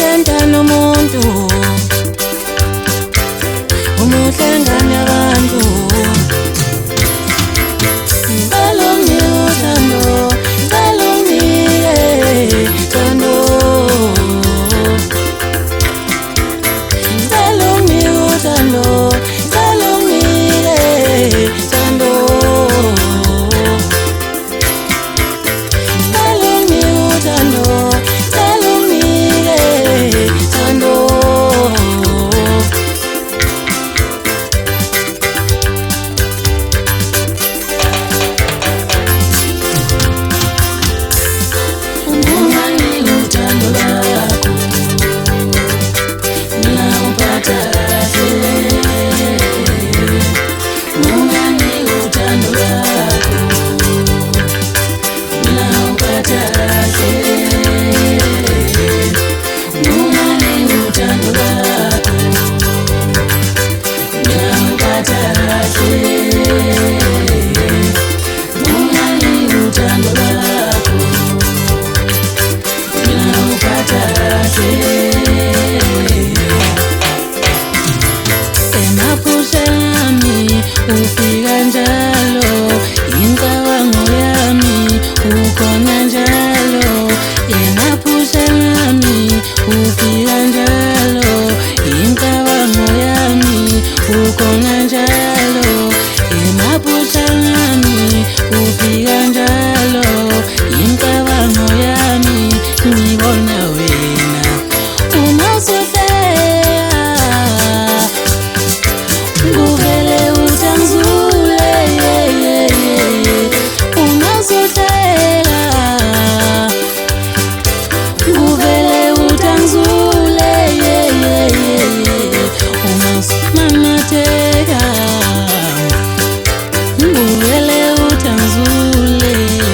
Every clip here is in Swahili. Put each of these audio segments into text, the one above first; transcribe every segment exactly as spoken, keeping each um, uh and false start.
Umuhlenta nomuntu, umuhlengane abantu. Salongi uthando, salongi uthando, salongi uthando, salongi uthando, salongi uthando, salongi uthando. Ufika njalo, incabango yami ukhona njalo. Yemaphusha lami ufika njalo, incabango yami ukhona njalo. Yemaphusha lami ufika njalo, incabango yami ngibona wena uma usuhleka. Nguvele utangizule, uma usuhleka. Nguvele utangizule, uma usumamatheka. Nguvele utangizule.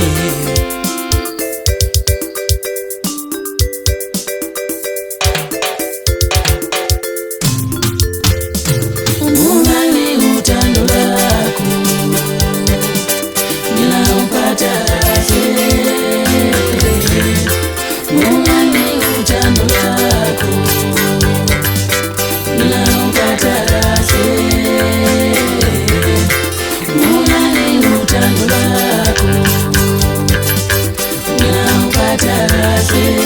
Ungani uthando lwakho, nginawuphatha kahle. Ungani uthando lwakho, nginawuphatha kahle. Ungani uthando lwakho, nginawuphatha kahle.